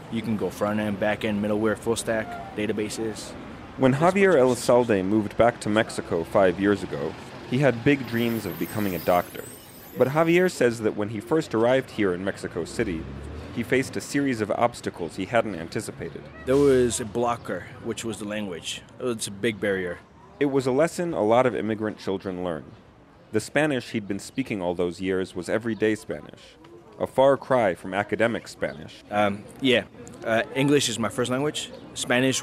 You can go front end, back end, middleware, full stack, databases. When There's a bunch Javier of Elizalde moved back to Mexico 5 years ago, he had big dreams of becoming a doctor. But Javier says that when he first arrived here in Mexico City, he faced a series of obstacles he hadn't anticipated. There was a blocker, which was the language. It's a big barrier. It was a lesson a lot of immigrant children learn. The Spanish he'd been speaking all those years was everyday Spanish, a far cry from academic Spanish. English is my first language. Spanish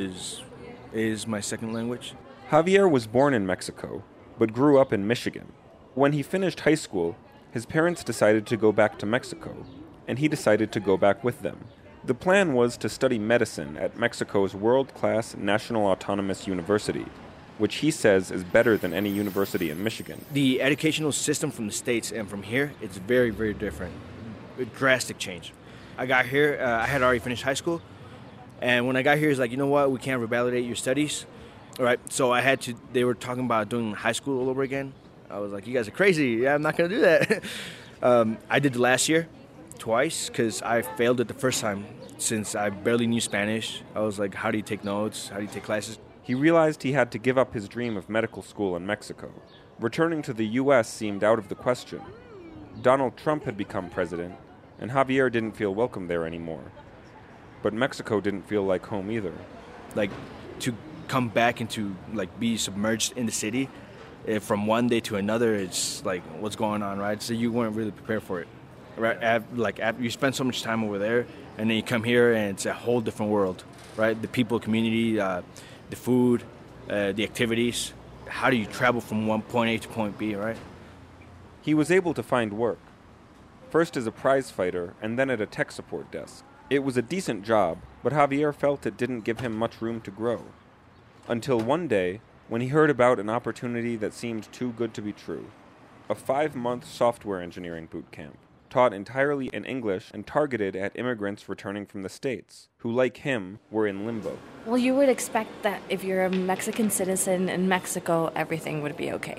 is my second language. Javier was born in Mexico, but grew up in Michigan. When he finished high school, his parents decided to go back to Mexico, and he decided to go back with them. The plan was to study medicine at Mexico's world-class National Autonomous University, which he says is better than any university in Michigan. The educational system from the States and from here, it's very, very different. A drastic change. I got here, I had already finished high school, and when I got here, it's like, you know what, we can't revalidate your studies. All right, so they were talking about doing high school all over again. I was like, you guys are crazy. Yeah, I'm not going to do that. I did the last year twice because I failed it the first time since I barely knew Spanish. I was like, how do you take notes? How do you take classes? He realized he had to give up his dream of medical school in Mexico. Returning to the U.S. seemed out of the question. Donald Trump had become president, and Javier didn't feel welcome there anymore. But Mexico didn't feel like home either. Like, to come back and to, like, be submerged in the city, from one day to another, it's like, what's going on, right? So you weren't really prepared for it, right? You spend so much time over there, and then you come here, and it's a whole different world, right? The people, community, the food, the activities. How do you travel from one point A to point B, right? He was able to find work, first as a prize fighter and then at a tech support desk. It was a decent job, but Javier felt it didn't give him much room to grow. Until one day, when he heard about an opportunity that seemed too good to be true. A 5-month software engineering boot camp, taught entirely in English and targeted at immigrants returning from the States, who, like him, were in limbo. Well, you would expect that if you're a Mexican citizen in Mexico, everything would be okay.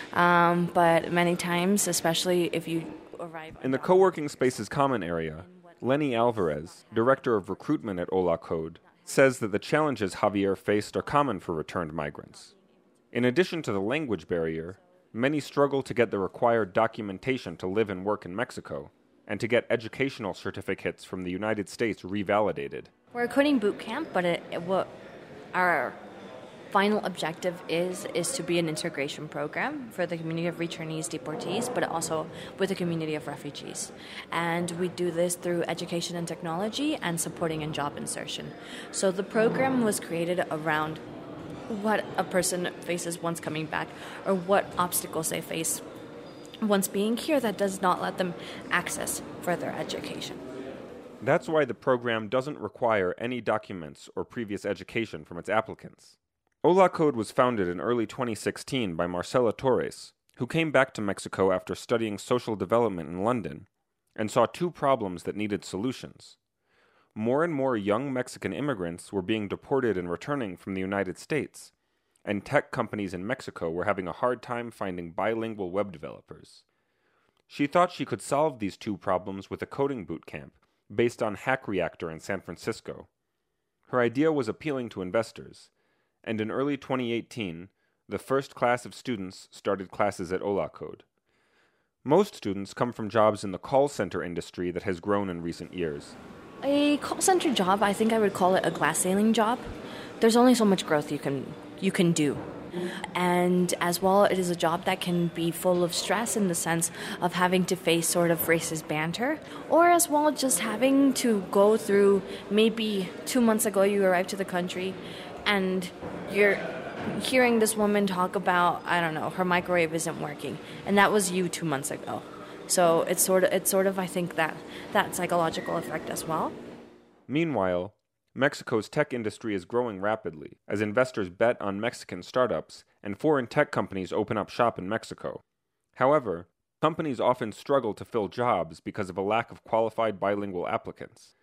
But many times, especially if you arrive... In the co-working space's common area, Lenny Alvarez, director of recruitment at Hola Code, says that the challenges Javier faced are common for returned migrants. In addition to the language barrier, many struggle to get the required documentation to live and work in Mexico, and to get educational certificates from the United States revalidated. We're a coding boot camp, but what our final objective is to be an integration program for the community of returnees, deportees, but also with the community of refugees. And we do this through education and technology and supporting in job insertion. So the program was created around what a person faces once coming back, or what obstacles they face once being here that does not let them access further education. That's why the program doesn't require any documents or previous education from its applicants. Hola Code was founded in early 2016 by Marcela Torres, who came back to Mexico after studying social development in London, and saw 2 problems that needed solutions. More and more young Mexican immigrants were being deported and returning from the United States, and tech companies in Mexico were having a hard time finding bilingual web developers. She thought she could solve these 2 problems with a coding boot camp based on Hack Reactor in San Francisco. Her idea was appealing to investors, and in early 2018, the first class of students started classes at Hola Code. Most students come from jobs in the call center industry that has grown in recent years. A call center job, I think I would call it a glass ceiling job. There's only so much growth you can do. And as well, it is a job that can be full of stress in the sense of having to face sort of racist banter, or as well just having to go through, maybe 2 months ago you arrived to the country and you're hearing this woman talk about, I don't know, her microwave isn't working, and that was you 2 months ago. So it's sort of I think that psychological effect as well. Meanwhile, Mexico's tech industry is growing rapidly as investors bet on Mexican startups and foreign tech companies open up shop in Mexico. However, companies often struggle to fill jobs because of a lack of qualified bilingual applicants.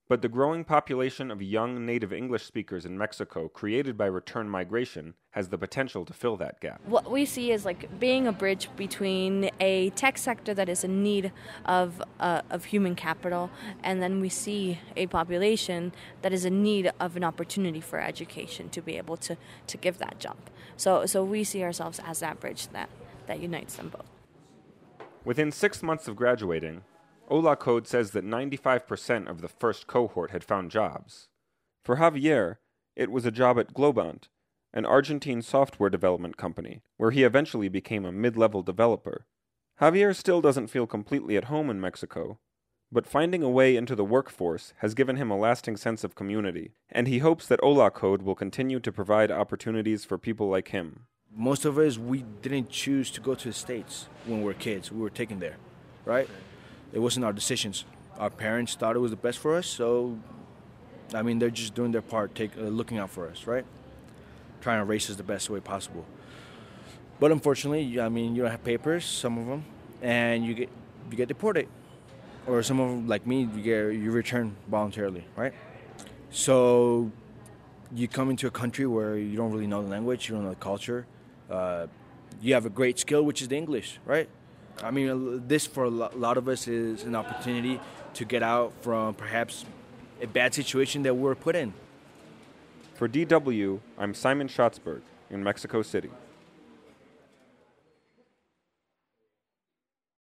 But the growing population of young native English speakers in Mexico created by return migration has the potential to fill that gap. What we see is like being a bridge between a tech sector that is in need of human capital, and then we see a population that is in need of an opportunity for education to be able to give that jump. So we see ourselves as that bridge that unites them both. Within 6 months of graduating, Hola Code says that 95% of the first cohort had found jobs. For Javier, it was a job at Globant, an Argentine software development company, where he eventually became a mid-level developer. Javier still doesn't feel completely at home in Mexico, but finding a way into the workforce has given him a lasting sense of community, and he hopes that Hola Code will continue to provide opportunities for people like him. Most of us, we didn't choose to go to the States when we were kids. We were taken there, right? It wasn't our decisions. Our parents thought it was the best for us, so, I mean, they're just doing their part, looking out for us, right? Trying to raise us the best way possible. But unfortunately, I mean, you don't have papers, some of them, and you get deported. Or some of them, like me, you return voluntarily, right? So you come into a country where you don't really know the language, you don't know the culture. You have a great skill, which is the English, right? I mean, this for a lot of us is an opportunity to get out from perhaps a bad situation that we're put in. For DW, I'm Simon Schatzberg in Mexico City.